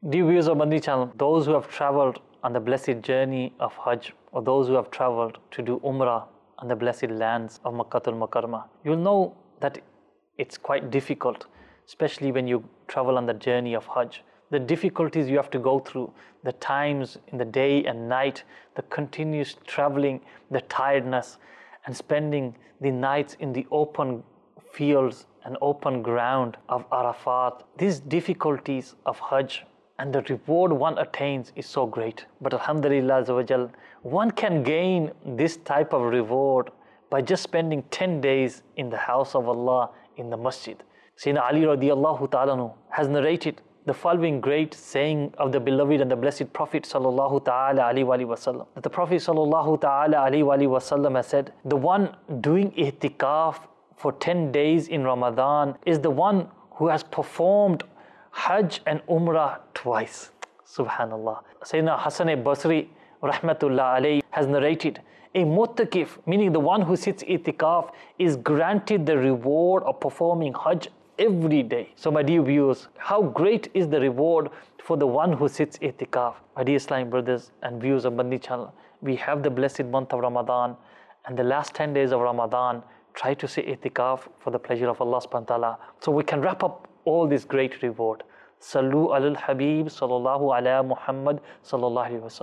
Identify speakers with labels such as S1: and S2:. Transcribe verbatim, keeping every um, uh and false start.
S1: Dear viewers of Madani channel, those who have traveled on the blessed journey of Hajj, or those who have traveled to do Umrah on the blessed lands of Makkatul Mukarramah, you'll know that it's quite difficult, especially when you travel on the journey of Hajj. The difficulties you have to go through, the times in the day and night, the continuous traveling, the tiredness, and spending the nights in the open fields and open ground of Arafat. These difficulties of Hajj and the reward one attains is so great. But Alhamdulillah Azza wa Jal, one can gain this type of reward by just spending ten days in the house of Allah in the masjid. Sayyidina Ali radiallahu ta'ala has narrated the following great saying of the beloved and the blessed Prophet sallallahu ta'ala alayhi wa sallam. That the Prophet sallallahu ta'ala alayhi wa sallam has said, the one doing ihtikaf for ten days in Ramadan is the one who has performed Hajj and Umrah twice. Subhanallah. Sayyidina Hasan al-Basri rahmatullah alayhi has narrated, a mu'takif, meaning the one who sits itikaf, is granted the reward of performing Hajj every day. So my dear viewers, how great is the reward for the one who sits itikaf? My dear Islamic brothers and viewers of Madani channel, we have the blessed month of Ramadan, and the last ten days of Ramadan, try to say itikaf for the pleasure of Allah subhanahu wa ta'ala, so we can wrap up all this great reward. Sallu alal Habib sallallahu ala Muhammad sallallahu alaihi wasallam.